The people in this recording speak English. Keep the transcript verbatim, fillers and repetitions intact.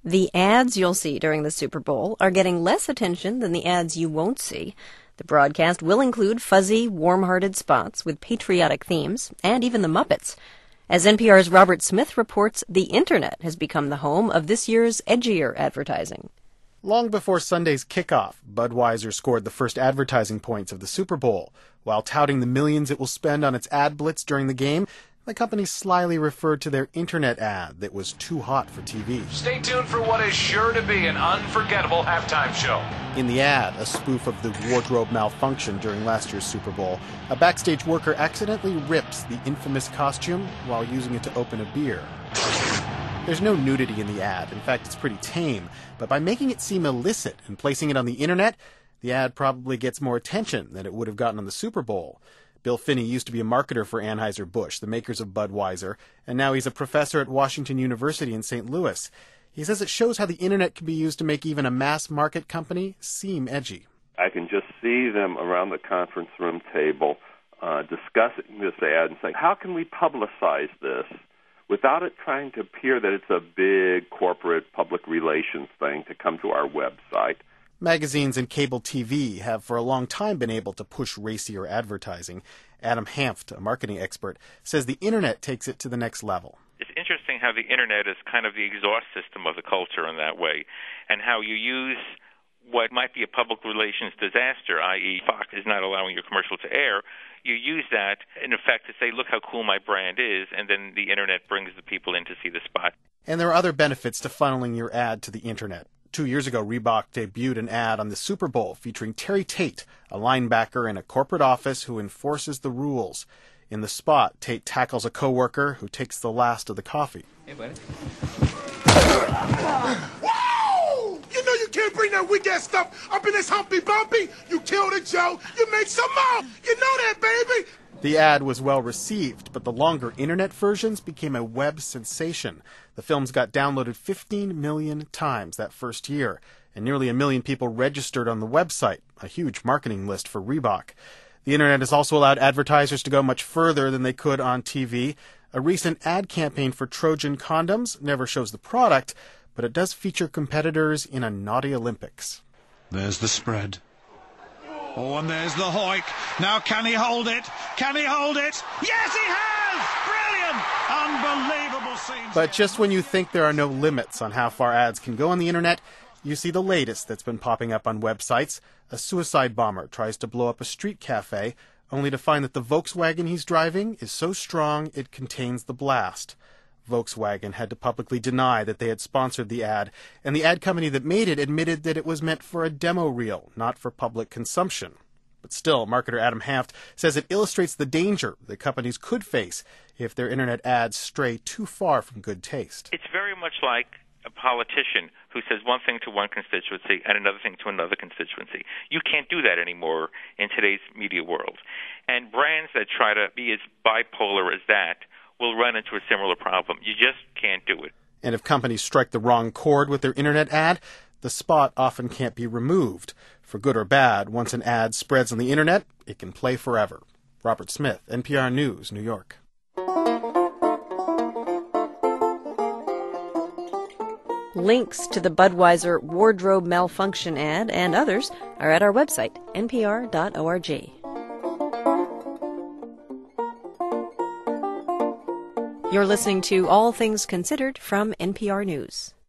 The ads you'll see during the Super Bowl are getting less attention than the ads you won't see. The broadcast will include fuzzy, warm-hearted spots with patriotic themes, and even the Muppets. As N P R's Robert Smith reports, the Internet has become the home of this year's edgier advertising. Long before Sunday's kickoff, Budweiser scored the first advertising points of the Super Bowl. While touting the millions it will spend on its ad blitz during the game, the company slyly referred to their internet ad that was too hot for T V. Stay tuned for what is sure to be an unforgettable halftime show. In the ad, a spoof of the wardrobe malfunction during last year's Super Bowl, a backstage worker accidentally rips the infamous costume while using it to open a beer. There's no nudity in the ad. In fact, it's pretty tame. But by making it seem illicit and placing it on the internet, the ad probably gets more attention than it would have gotten on the Super Bowl. Bill Finney used to be a marketer for Anheuser-Busch, the makers of Budweiser, and now he's a professor at Washington University in Saint Louis. He says it shows how the internet can be used to make even a mass-market company seem edgy. I can just see them around the conference room table uh, discussing this ad and saying, how can we publicize this without it trying to appear that it's a big corporate public relations thing to come to our website? Magazines and cable T V have for a long time been able to push racier advertising. Adam Hanft, a marketing expert, says the internet takes it to the next level. It's interesting how the internet is kind of the exhaust system of the culture in that way, and how you use what might be a public relations disaster, that is. Fox is not allowing your commercial to air. You use that, in effect, to say, look how cool my brand is, and then the internet brings the people in to see the spot. And there are other benefits to funneling your ad to the internet. Two years ago, Reebok debuted an ad on the Super Bowl featuring Terry Tate, a linebacker in a corporate office who enforces the rules. In the spot, Tate tackles a coworker who takes the last of the coffee. Hey, buddy. Whoa! You know you can't bring that weak-ass stuff up in this Humpty Bumpy. You killed it, Joe. You make some more. You know that, baby. The ad was well received, but the longer internet versions became a web sensation. The films got downloaded fifteen million times that first year, and nearly a million people registered on the website, a huge marketing list for Reebok. The internet has also allowed advertisers to go much further than they could on T V. A recent ad campaign for Trojan condoms never shows the product, but it does feature competitors in a naughty Olympics. There's the spread. Oh, and there's the hoik. Now can he hold it? Can he hold it? Yes, he has! Brilliant! Unbelievable scenes. But just when you think there are no limits on how far ads can go on the internet, you see the latest that's been popping up on websites. A suicide bomber tries to blow up a street cafe, only to find that the Volkswagen he's driving is so strong it contains the blast. Volkswagen had to publicly deny that they had sponsored the ad, and the ad company that made it admitted that it was meant for a demo reel, not for public consumption. But still, marketer Adam Hanft says it illustrates the danger that companies could face if their internet ads stray too far from good taste. It's very much like a politician who says one thing to one constituency and another thing to another constituency. You can't do that anymore in today's media world. And brands that try to be as bipolar as that will run into a similar problem. You just can't do it. And if companies strike the wrong chord with their internet ad, the spot often can't be removed. For good or bad, once an ad spreads on the internet, it can play forever. Robert Smith, N P R News, New York. Links to the Budweiser wardrobe malfunction ad and others are at our website, N P R dot org. You're listening to All Things Considered from N P R News.